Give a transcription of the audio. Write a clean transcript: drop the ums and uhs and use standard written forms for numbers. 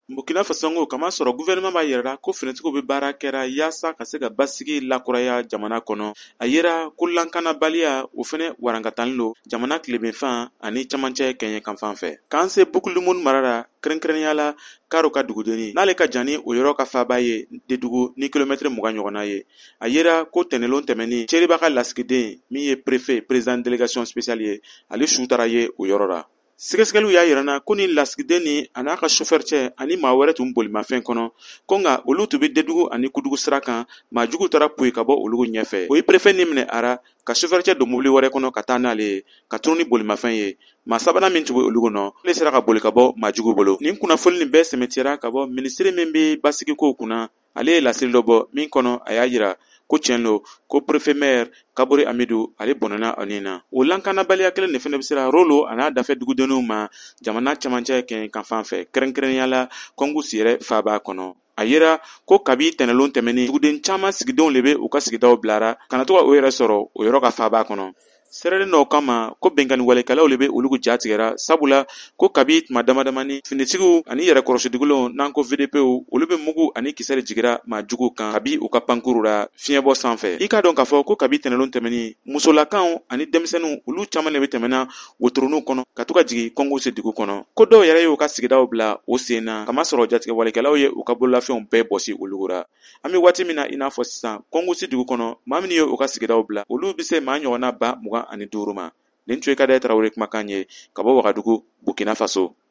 Burkina Faso ngo kama sɔrɔ gouvernement b'a yɛrɛ ko finitigiw bɛ baara kɛra yaasa ka se ka basigi lakuraya jamana kɔnɔ. A yera ko lankanabaliya o fɛnɛ warankatalen don jamana tilebinfan ani camancɛ kɛɲɛ kan fan fɛ. K'an se Bukulumun mara la kɛrɛnkɛrɛnnenya la Karo ka dugudenni n'ale ka jan ni o yɔrɔ ka faaba ye Dedugu ni kilomètre 20 ɲɔgɔnna ye. A yera ko tɛnɛnlon tɛmɛni Ceriba ka lasigiden min ye préfet président délégation spéciale ye ale su taara ye o yɔrɔ la. Sɛgɛsɛgɛliw y'a yirana ko ni lasigiden ni a n'a ka chauffeur cɛ ani maa wɛrɛ tun bolimafɛn kɔnɔ ko nka olu tun bɛ Dedugu ani Kudugu sira kan maa jugu taara poyi ka bɔ olu ɲɛfɛ. O ye préfet ni minɛ ara ka chauffeur cɛ don mobili wɛrɛ kɔnɔ ka taa n'ale ye ka tunu ni bolimafɛn ye. Maa sabanan min tun bɛ olu kɔnɔ ale sera ka boli ka bɔ maa jugu bolo. Nin kunnafoni nin bɛɛ sɛmɛtira ka bɔ ministre min bɛ basigikow kunna ale ye laseli dɔ bɔ min kɔnɔ a y'a jira ko tiɲɛ lo ko préfet maire Kabore Amidu ale bɔnɛna o nin na. O lankanabaliya kelen de fɛnɛ bɛ sera Rolo a n'a dafɛ dugudenninw ma jamana camancɛ kɛɲɛ kan fan fɛ kɛrɛnkɛrɛnnenya la Kongosi yɛrɛ faaba kɔnɔ. A yera ko kabi tɛnɛnlon tɛmɛni duguden caman sigidenw de bɛ u ka sigidaw bilara kana to ka o yɛrɛ sɔrɔ o yɔrɔ ka faaba kɔnɔ. Sɛrɛlen dɔw kama ko bɛnkanni walekɛlaw de bɛ olu jatigɛra sabula ko kabi tuma damadamani finitigiw ani yɛrɛ kɔrɔsidigilenw n'an ko VDPw olu bɛ mugu ani kisɛ de jigira maa juguw kan kabi u ka pankuru la fiɲɛbɔ sanfɛ. I k'a dɔn k'a fɔ ko kabi tɛnɛnlon tɛmɛni musolakaw ani denmisɛnninw olu caman de bɛ tɛmɛna wotoroniw kɔnɔ ka to ka jigin Kongosi dugu kɔnɔ. Ko dɔw yɛrɛ ye u ka sigidaw bila o sen na kamasɔrɔ jatigɛ walekɛlaw ye u ka bololafɛnw bɛɛ bɔsi olu la. An bɛ waati min na i n'a fɔ sisan Kongosi dugu kɔnɔ maa min ye u ka sigidaw bila olu bɛ se maa ɲɔgɔnna ba 25 ma. Nin tun ye Kadaye Tarawele kumakan ye ka bɔ Wagadugu, Burkina Faso.